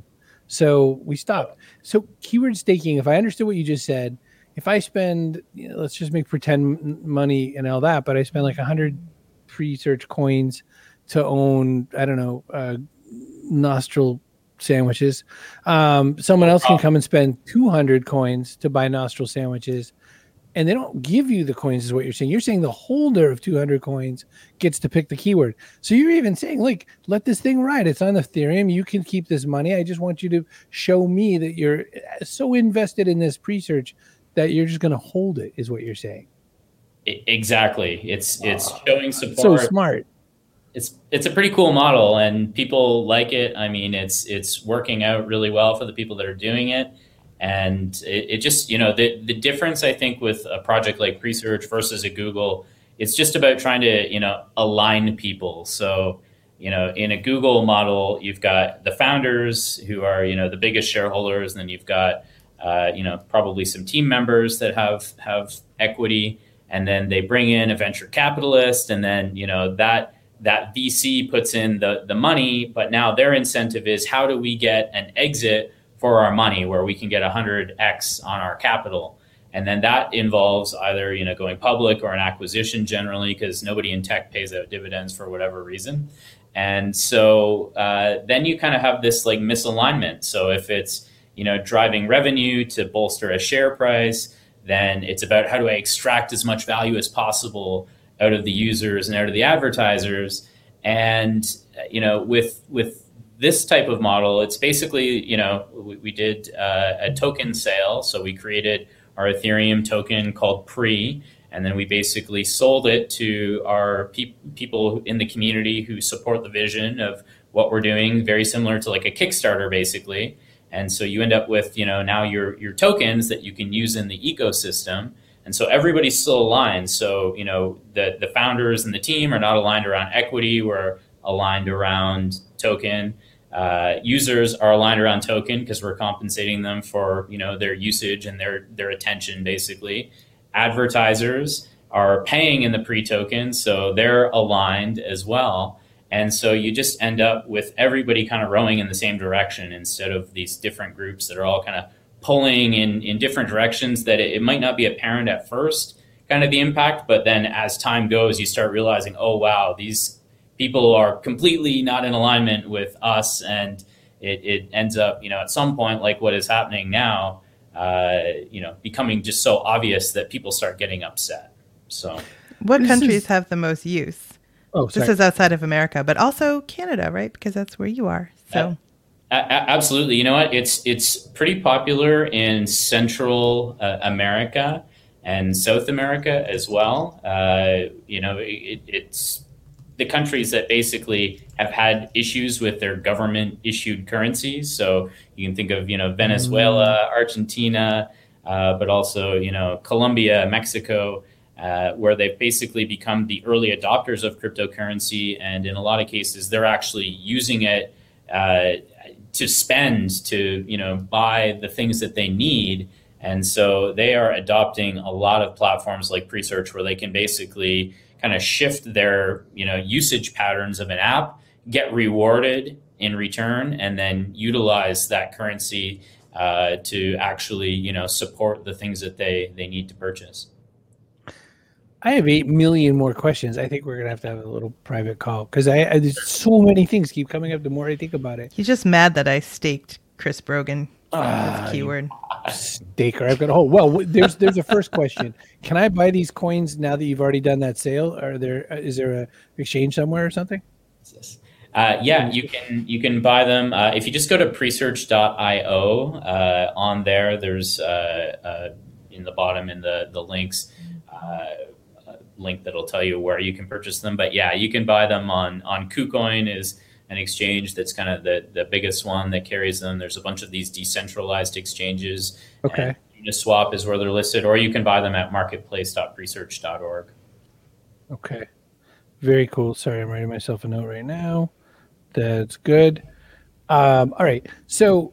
So we stopped. So keyword staking, if I understood what you just said, if I spend, you know, let's just make pretend money and all that, but I spend like one hundred pre-search coins to own, I don't know, uh, nostril sandwiches. Um, someone else can come and spend two hundred coins to buy nostril sandwiches, and they don't give you the coins, is what you're saying. You're saying the holder of two hundred coins gets to pick the keyword. So you're even saying, like, let this thing ride. It's on Ethereum. You can keep this money. I just want you to show me that you're so invested in this pre-search that you're just going to hold it, is what you're saying. Exactly. It's it's showing support. So smart. It's it's a pretty cool model, and people like it. I mean, it's it's working out really well for the people that are doing it. And it, it just, you know, the, the difference, I think, with a project like Presearch versus a Google, it's just about trying to, you know, align people. So, you know, in a Google model, you've got the founders who are, you know, the biggest shareholders, and then you've got, uh, you know, probably some team members that have have equity, and then they bring in a venture capitalist, and then, you know, that that V C puts in the the money, but now their incentive is, how do we get an exit for our money where we can get one hundred x on our capital? And then that involves either, you know, going public or an acquisition generally, because nobody in tech pays out dividends for whatever reason. And so uh, then you kind of have this like misalignment. So if it's, you know, driving revenue to bolster a share price, then it's about how do I extract as much value as possible out of the users and out of the advertisers. And, you know, with with this type of model, it's basically, you know, we, we did uh, a token sale. So we created our Ethereum token called Pre, And then we basically sold it to our pe- people in the community who support the vision of what we're doing, very similar to like a Kickstarter, basically. And so you end up with, you know, now your your tokens that you can use in the ecosystem. And so everybody's still aligned. So, you know, the, the founders and the team are not aligned around equity. We're aligned around token. Uh, users are aligned around token because we're compensating them for, you know, their usage and their, their attention, basically. Advertisers are paying in the pre-token, so they're aligned as well. And so you just end up with everybody kind of rowing in the same direction instead of these different groups that are all kind of pulling in, in different directions that it, it might not be apparent at first, kind of the impact. But then as time goes, you start realizing, oh, wow, these people are completely not in alignment with us. And it, it ends up, you know, at some point, like what is happening now, uh, you know, becoming just so obvious that people start getting upset. So what This countries is- have the most use? Oh, sorry. This is outside of America, but also Canada, right? Because that's where you are. So A- a- absolutely. You know what? It's it's pretty popular in Central uh, America and South America as well. Uh, you know, it, it's the countries that basically have had issues with their government issued currencies. So you can think of, you know, Venezuela, Argentina, uh, but also, you know, Colombia, Mexico, uh, where they've basically become the early adopters of cryptocurrency. And in a lot of cases, they're actually using it uh, to spend, to, you know, buy the things that they need. And so they are adopting a lot of platforms like Presearch where they can basically kind of shift their, you know, usage patterns of an app, get rewarded in return, and then utilize that currency uh, to actually, you know, support the things that they, they need to purchase. I have eight million more questions. I think we're gonna have to have a little private call because I, I there's so many things keep coming up. The more I think about it, he's just mad that I staked Chris Brogan. Ah, That's a keyword. staker. I've got a whole. Well, w- there's there's a first question. Can I buy these coins now that you've already done that sale? Are there is there a exchange somewhere or something? Uh, yeah, you can you can buy them uh, if you just go to presearch dot io. Uh, on there, there's uh, uh, in the bottom in the the links. Uh, link that'll tell you where you can purchase them. But yeah, you can buy them on, on KuCoin is an exchange that's kind of the, the biggest one that carries them. There's a bunch of these decentralized exchanges. Okay. Uniswap is where they're listed, or you can buy them at marketplace dot presearch dot org. Okay. Very cool. Sorry, I'm writing myself a note right now. That's good. Um, all right. So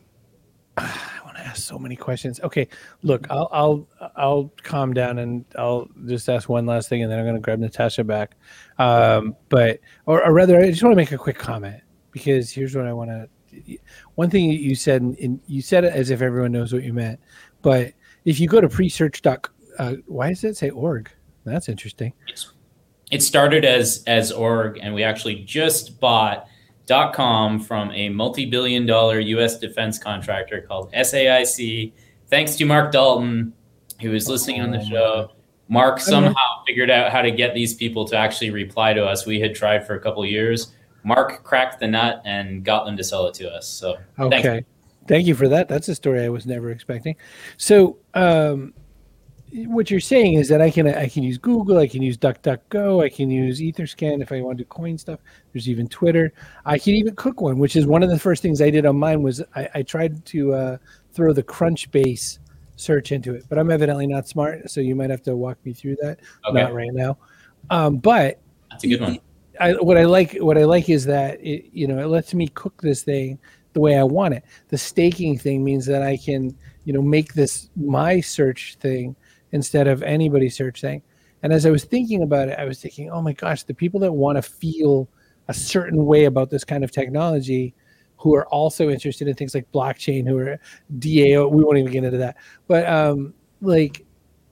I want to ask so many questions. Okay, look, I'll I'll I'll calm down and I'll just ask one last thing, and then I'm going to grab Natasha back. Um, but or, or rather, I just want to make a quick comment because here's what I want to. One thing you said, and you said it as if everyone knows what you meant, but if you go to presearch dot, uh, why does it say org? That's interesting. It started as as org, and we actually just bought .com from a multi-billion dollar U S defense contractor called S A I C. Thanks to Mark Dalton, who was listening on the show. Mark somehow figured out how to get these people to actually reply to us. We had tried for a couple of years. Mark cracked the nut and got them to sell it to us. So okay, thanks. Thank you for that. That's a story I was never expecting. So, um, what you're saying is that I can I can use Google, I can use DuckDuckGo, I can use Etherscan if I want to do coin stuff. There's even Twitter. I can even cook one, which is one of the first things I did on mine. Was I, I tried to uh, throw the Crunchbase search into it, but I'm evidently not smart, so you might have to walk me through that. Okay. Not right now, um, but That's a good one. I, what I like, what I like is that it, you know, it lets me cook this thing the way I want it. The staking thing means that I can, you know, make this my search thing instead of anybody's search thing. And as I was thinking about it, I was thinking, oh my gosh, the people that want to feel a certain way about this kind of technology, who are also interested in things like blockchain, who are D A O, we won't even get into that. But um, like,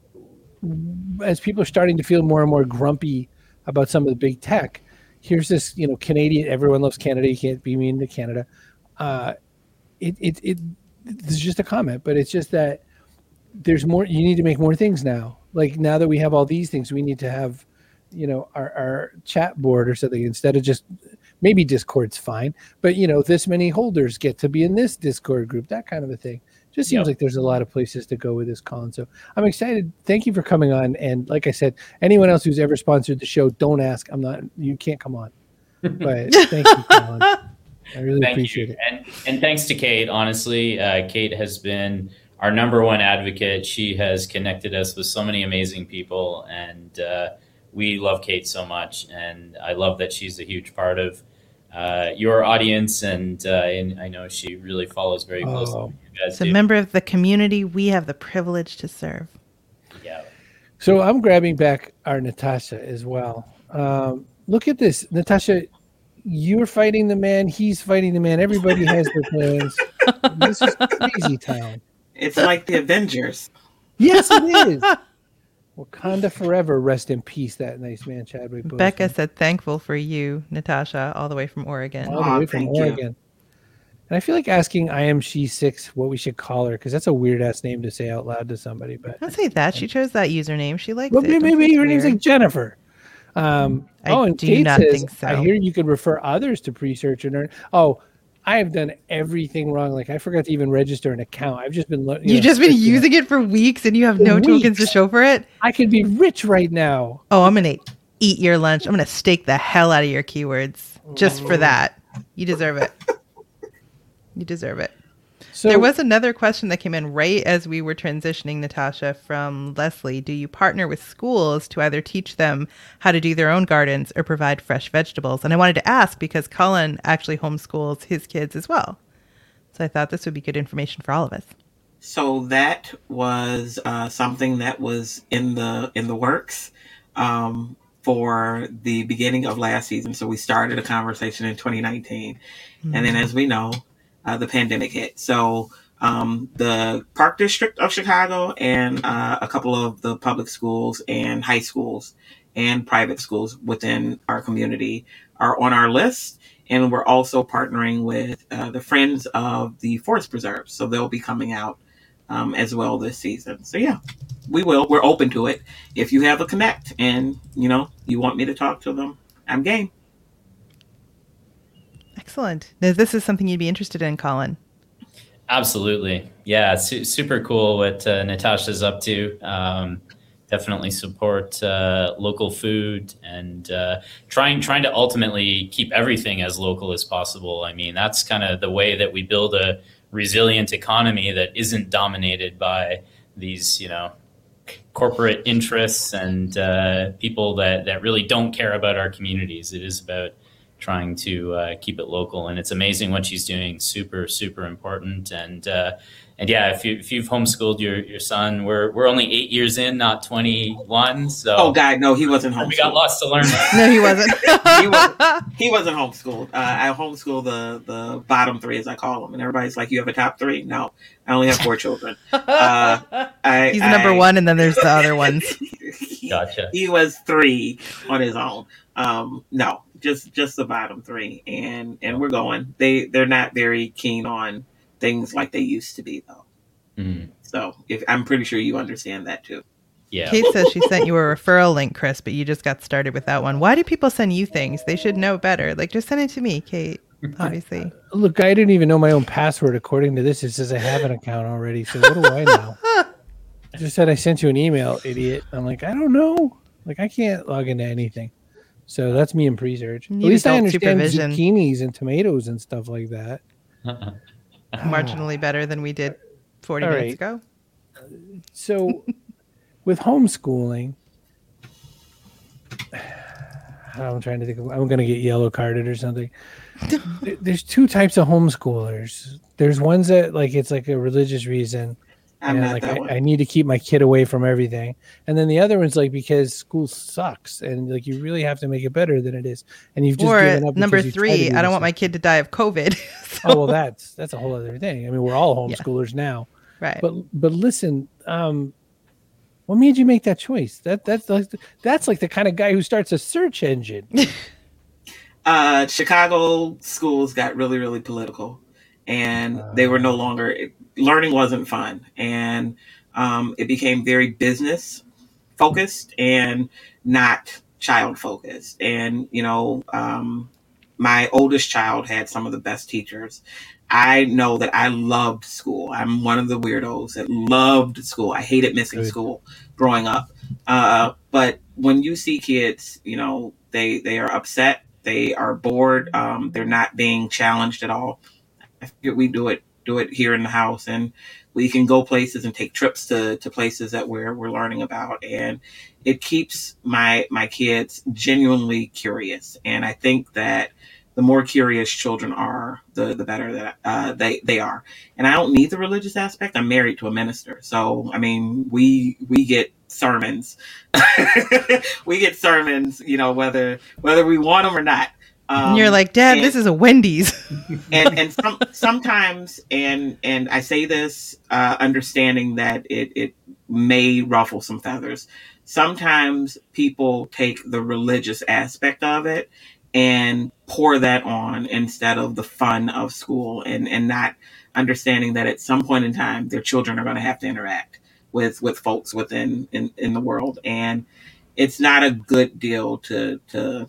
as people are starting to feel more and more grumpy about some of the big tech, here's this, you know, Canadian, everyone loves Canada. You can't be mean to Canada. Uh, it, it, it, this is just a comment, but it's just that there's more, you need to make more things now. Like now that we have all these things, we need to have, you know, our, our chat board or something instead of just, maybe Discord's fine, but you know, this many holders get to be in this Discord group, that kind of a thing. Just seems Yep. like there's a lot of places to go with this, Colin. So I'm excited. Thank you for coming on. And like I said, anyone else who's ever sponsored the show, don't ask. I'm not. You can't come on. But thank you, Colin. I really Thank appreciate you. it. And, and thanks to Kate. Honestly, uh, Kate has been our number one advocate. She has connected us with so many amazing people, and uh, we love Kate so much. And I love that she's a huge part of uh, your audience, and, uh, and I know she really follows very closely. Oh. What you guys As a do. member of the community, we have the privilege to serve. Yeah. So I'm grabbing back our Natasha as well. Um, look at this, Natasha. You're fighting the man. He's fighting the man. Everybody has their plans. This is crazy town. It's like the Avengers. Yes, it is. Wakanda forever. Rest in peace. That nice man, Chadwick Boseman. Becca said, thankful for you, Natasha, all the way from Oregon. all the Aw, way from thank you. Oregon. And I feel like asking I am she six what we should call her, because that's a weird ass name to say out loud to somebody. But Don't say that. She chose that username. She likes well, it. maybe, Don't say maybe it's her name's weird. like Jennifer. Um, I oh, and do Kate not says, think so. I hear you could refer others to pre-search and earn. Oh, I have done everything wrong. Like I forgot to even register an account. I've just been. lo- you You've know, just been searching it. using it for weeks and you have no For tokens to weeks. show for it? I could be rich right now. Oh, I'm going to eat your lunch. I'm going to stake the hell out of your keywords just for that. You deserve it. You deserve it. So There was another question that came in right as we were transitioning, Natasha, from Leslie. Do you partner with schools to either teach them how to do their own gardens or provide fresh vegetables? And I wanted to ask because Colin actually homeschools his kids as well. So I thought this would be good information for all of us. So that was uh, something that was in the in the works um, for the beginning of last season. So we started a conversation in twenty nineteen, and then as we know, uh, the pandemic hit. So um, the Park District of Chicago and uh, a couple of the public schools and high schools and private schools within our community are on our list. And we're also partnering with uh, the Friends of the Forest Preserve. So they'll be coming out um, as well this season. So yeah, we will. We're open to it. If you have a connect and, you know, you want me to talk to them, I'm game. Excellent. Now, this is something you'd be interested in, Colin. Absolutely. Yeah, su- super cool what uh, Natasha's up to. Um, definitely support uh, local food and uh, trying trying to ultimately keep everything as local as possible. I mean, that's kind of the way that we build a resilient economy that isn't dominated by these, you know, corporate interests and uh, people that, that really don't care about our communities. It is about trying to uh, keep it local, and it's amazing what she's doing. Super, super important. And uh, and yeah, if you if you've homeschooled your, your son, we're we're only eight years in, not twenty-one. So Oh, God, no, he wasn't homeschooled. we got lots to learn. No, he wasn't. he, wasn't he wasn't homeschooled. Uh, I homeschool the, the bottom three, as I call them. And everybody's like, you have a top three? No, I only have four children. Uh, I, He's number I- one, and then there's the other ones. he, Gotcha. he was three on his own. Um, no, just just the bottom three, and and we're going. They they're not very keen on things like they used to be, though. Mhm. So if I'm pretty sure you understand that too. Yeah. Kate says she sent you a referral link, Chris, but you just got started with that one. Why do people send you things? They should know better. Like, just send it to me, Kate, obviously. look, I didn't even know my own password. According to this, it says I have an account already. So what do I know? I just said I sent you an email, idiot. I'm like, I don't know. Like I can't log into anything. So that's me in pre-search. At Need least I adult understand supervision. zucchinis and tomatoes and stuff like that. Marginally better than we did forty All minutes right. ago. So with homeschooling, I'm trying to think of, I'm going to get yellow carded or something. There- There's two types of homeschoolers. There's ones that like, it's like a religious reason. I'm and not like that I, one. I need to keep my kid away from everything. And then the other one's like because school sucks and like you really have to make it better than it is. And you've just Or given up number because you tried to three, do I don't this want my stuff. kid to die of COVID. So- Oh well, that's that's a whole other thing. I mean, we're all Yeah. homeschoolers now. right. But but listen, um, what made you make that choice? That that's like that's like the kind of guy who starts a search engine. Uh, Chicago schools got really, really political, and they were no longer learning wasn't fun, and um, it became very business focused and not child focused. And you know, um, my oldest child had some of the best teachers I know that I loved school. I'm one of the weirdos that loved school. I hated missing Good. school growing up. Uh, but when you see kids, you know, they, they are upset. They are bored. Um, they're not being challenged at all. I figured we do it, do it here in the house, and we can go places and take trips to, to places that we're, we're learning about. And it keeps my, my kids genuinely curious. And I think that the more curious children are, the, the better that uh, they, they are. And I don't need the religious aspect. I'm married to a minister. So, I mean, we, we get sermons. we get sermons, you know, whether, whether we want them or not. Um, and you're like, Dad, and, this is a Wendy's. and and some, sometimes, and and I say this uh, understanding that it, it may ruffle some feathers. Sometimes people take the religious aspect of it and pour that on instead of the fun of school, and, and not understanding that at some point in time, their children are going to have to interact with, with folks within in, in the world. And it's not a good deal to to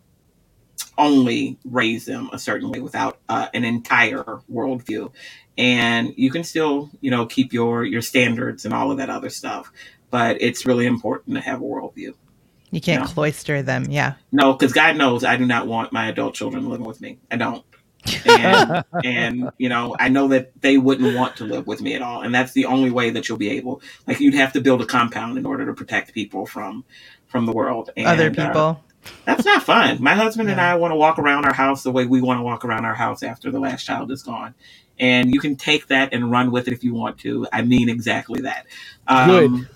only raise them a certain way without uh, an entire worldview. And you can still, you know, keep your, your standards and all of that other stuff, but it's really important to have a worldview. You can't No. cloister them. Yeah. No, because God knows I do not want my adult children living with me. I don't. And, and, you know, I know that they wouldn't want to live with me at all. And that's the only way that you'll be able, like, you'd have to build a compound in order to protect people from, from the world. And, Other people. Uh, that's not fun. My husband and Yeah. I want to walk around our house the way we want to walk around our house after the last child is gone. And you can take that and run with it if you want to. I mean exactly that. Um,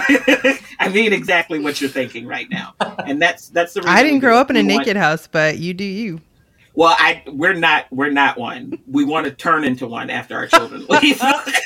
I mean exactly what you're thinking right now. And that's that's the reason I didn't we grow do up in it. a We naked want- house, but you do you. Well, I we're not we're not one. We want to turn into one after our children leave.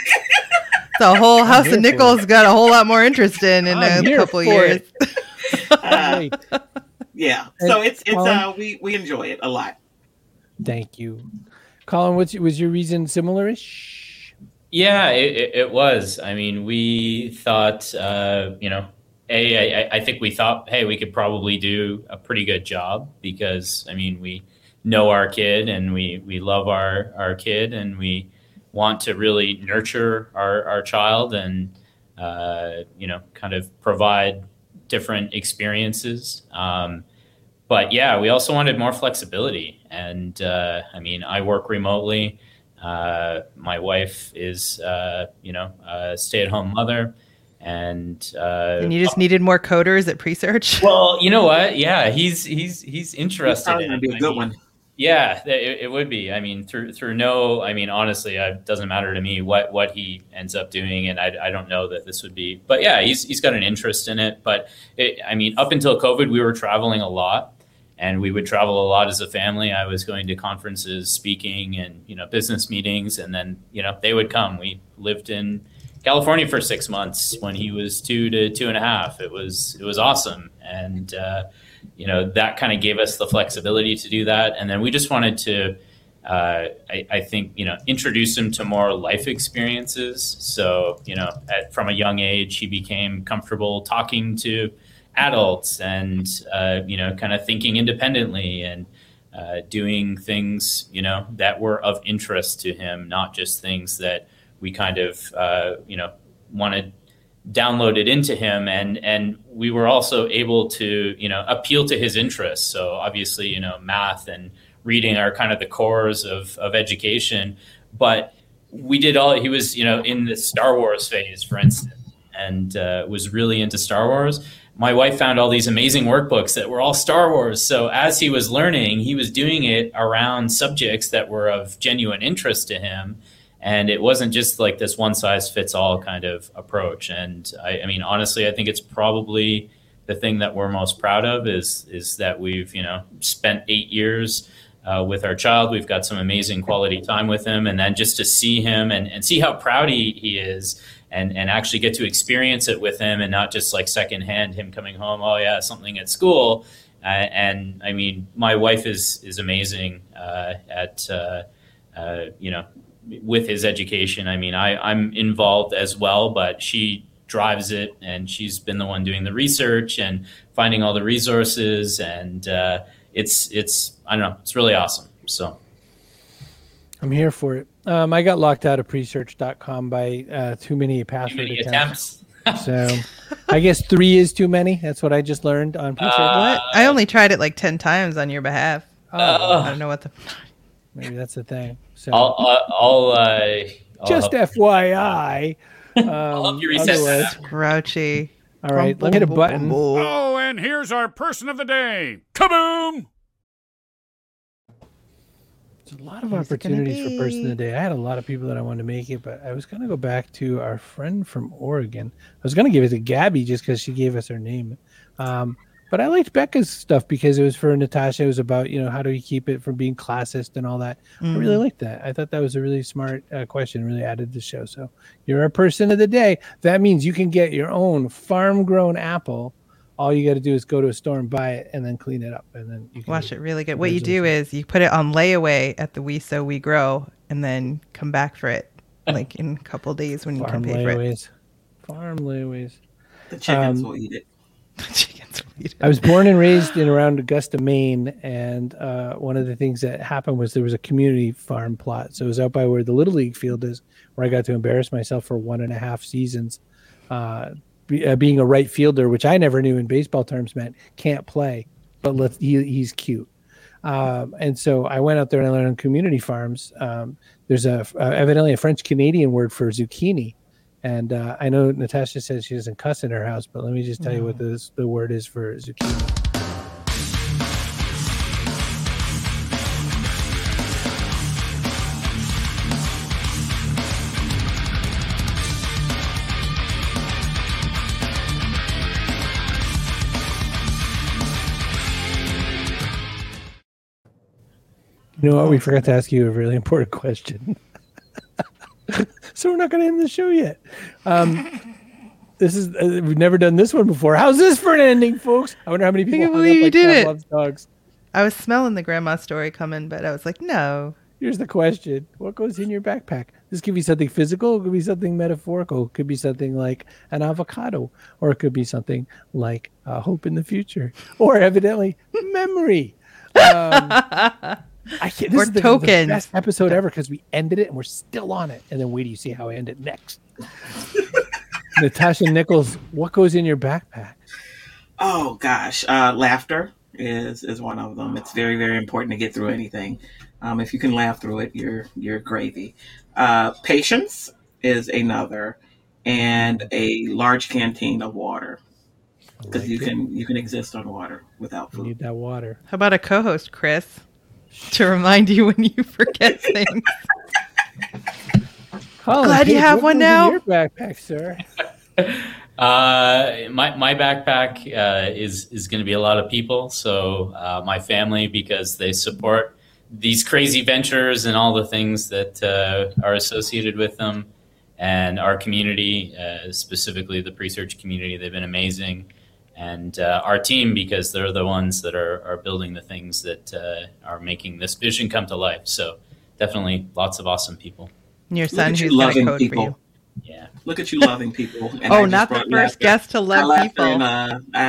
The whole House here of for Nichols got a whole lot more interesting in I'm a here couple for years. it. Uh, Wait, yeah. And So it's it's Colin? uh we we enjoy it a lot. thank you, Colin. What's was your reason similar-ish? Yeah, it, it, it was. I mean, we thought, uh, you know, a, I, I think we thought, hey, we could probably do a pretty good job because, I mean, we know our kid and we, we love our, our kid and we want to really nurture our, our child and, uh, you know, kind of provide different experiences. Um, but yeah, we also wanted more flexibility. And, uh, I mean, I work remotely. Uh, my wife is, uh, you know, a stay-at-home mother, and uh, And you just needed more coders at Presearch. well, you know what? Yeah, he's he's he's It's interested probably in gonna it. be a I good mean, one. Yeah, it, it would be. I mean, through through no, I mean, honestly, it doesn't matter to me what, what he ends up doing, and I, I don't know that this would be. But yeah, he's he's got an interest in it. But it, I mean, up until COVID, we were traveling a lot, and we would travel a lot as a family. I was going to conferences, speaking, and you know, business meetings, and then you know, they would come. We lived in California for six months when he was two to two and a half. It was it was awesome, and uh, you know, that kind of gave us the flexibility to do that. And then we just wanted to, uh, I, I think, you know, introduce him to more life experiences. So, you know, at, from a young age, he became comfortable talking to adults and, uh, you know, kind of thinking independently and uh, doing things, you know, that were of interest to him, not just things that we kind of, uh, you know, wanted downloaded into him. And, and we were also able to, you know, appeal to his interests. So obviously, you know, math and reading are kind of the cores of, of education, but we did all, he was, you know, in the Star Wars phase, for instance, and uh, was really into Star Wars. My wife found all these amazing workbooks that were all Star Wars. So as he was learning, he was doing it around subjects that were of genuine interest to him. And it wasn't just like this one size fits all kind of approach. And I, I mean, honestly, I think it's probably the thing that we're most proud of is, is that we've, you know, spent eight years uh, with our child. We've got some amazing quality time with him. And then just to see him and, and see how proud he, he is and, and actually get to experience it with him and not just like secondhand him coming home. Oh yeah, something at school. Uh, and I mean, my wife is, is amazing uh, at, uh, uh, you know, with his education. I mean, I, I'm involved as well, but she drives it and she's been the one doing the research and finding all the resources. And uh, it's, it's, I don't know, it's really awesome. So. I'm here for it. Um, I got locked out of presearch dot com by uh, too many password Too many attempts. attempts. So I guess three is too many. That's what I just learned on presearch. Uh, What? I only tried it like ten times on your behalf. oh, I don't know what the. maybe that's the thing. So I'll, I'll, I'll, uh, I'll just help, F Y I. Um, I'll help you reset otherwise- that. Grouchy. All right, let me hit a button. Oh, and here's our person of the day. Kaboom! There's a lot of Who's it gonna opportunities for person of the be? day. I had a lot of people that I wanted to make it, but I was going to go back to our friend from Oregon. I was going to give it to Gabby just because she gave us her name. Um, but I liked Becca's stuff because it was for Natasha. It was about, you know, how do we keep it from being classist and all that. I really liked that. I thought that was a really smart uh, question, really added to the show. So you're a person of the day. That means you can get your own farm-grown apple. All you got to do is go to a store and buy it and then clean it up. And then you can Wash eat it really good. What you There's do a- is you put it on layaway at the We Sow We Grow, and then come back for it, like in a couple days when you Farm can pay for it. layaways. Farm layaways. The chickens Um, will eat it. Chickens will eat it. I was born and raised in around Augusta, Maine, and uh, one of the things that happened was there was a community farm plot. So it was out by where the Little League field is, where I got to embarrass myself for one and a half seasons, uh, be, uh, being a right fielder, which I never knew in baseball terms meant can't play, but let's, he, he's cute. Um, and so I went out there and I learned on community farms. Um, there's a uh, evidently a French Canadian word for zucchini. And uh, I know Natasha says she doesn't cuss in her house, but let me just tell you what this, the word is for zucchini. You know what? We forgot to ask you a really important question. So we're not going to end the show yet. Um, this is uh, we've never done this one before. How's this for an ending, folks? I wonder how many people can't hung believe up you like did Cat it. loves dogs. I was smelling the grandma story coming, but I was like, no. Here's the question: what goes in your backpack? This could be something physical. It could be something metaphorical. It could be something like an avocado, or it could be something like uh, hope in the future, or evidently memory. Um, I can't, this Or is the, the tokens. best episode ever because we ended it and we're still on it. And then wait till you see how I end it next. Natasha Nichols, what goes in your backpack? Oh gosh, uh, laughter is is one of them. It's very very important to get through anything. Um, if you can laugh through it, you're you're gravy. Uh, patience is another, and a large canteen of water because like you it. can you can exist on water without You food. need that water. How about a co-host, Chris, to remind you when you forget things? Colin, Glad you Page, have what one goes in now. Your backpack, sir. Uh, my my backpack uh, is is going to be a lot of people. So uh, my family, because they support these crazy ventures and all the things that uh, are associated with them, and our community, uh, specifically the Presearch community, they've been amazing. And uh, our team, because they're the ones that are, are building the things that uh, are making this vision come to life. So definitely lots of awesome people. And your Look son at you who's going to loving code people. for you. Yeah. Look at you loving people. And I Oh, just not the brought first laughter. guest to I love laughed people. in, uh, I